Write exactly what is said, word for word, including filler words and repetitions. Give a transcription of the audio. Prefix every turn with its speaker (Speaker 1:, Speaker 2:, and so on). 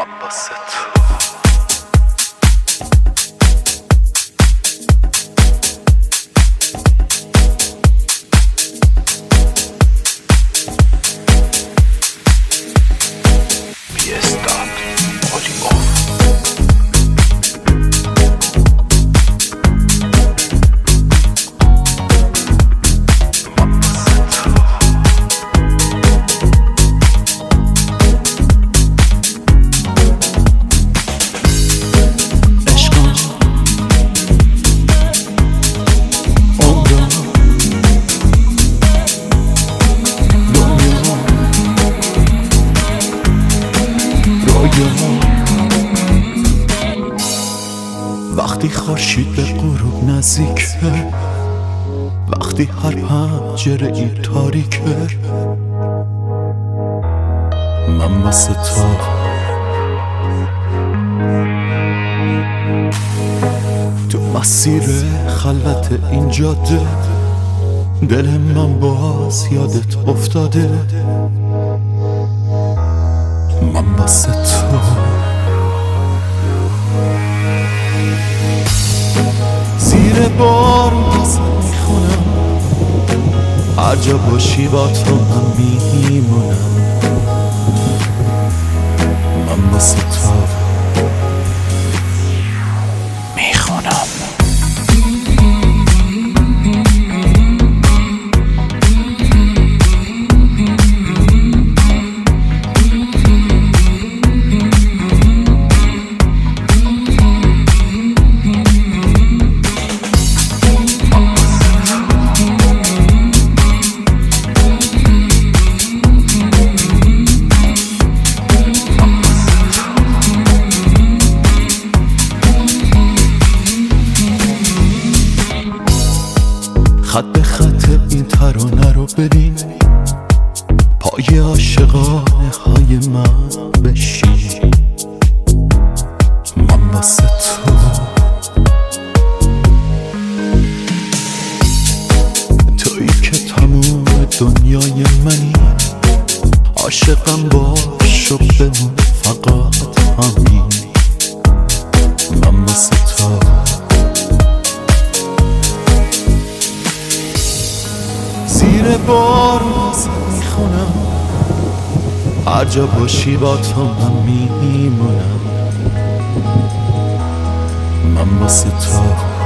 Speaker 1: من واسه تو
Speaker 2: وقتی خورشید به غروب نزدیکه، وقتی هر پنجره ای تاریکه، من واسه تو تو مسیر خلوت این جاده، دل من باز یادت افتاده، من واسه تو زیر بارون واسه میخونم، هر جا باشی با تو من میمونم، من واسه تو میخونم. خط به خط این ترانه رو ببین، پای عاشقانه های من بشین، من واسه تو تویی که تموم دنیای منی، عاشقم باش و بمون فقط همین، من واسه تو زیر بارون واسه میخونم، هر جا باشی با تو من میمونم، من واسه تو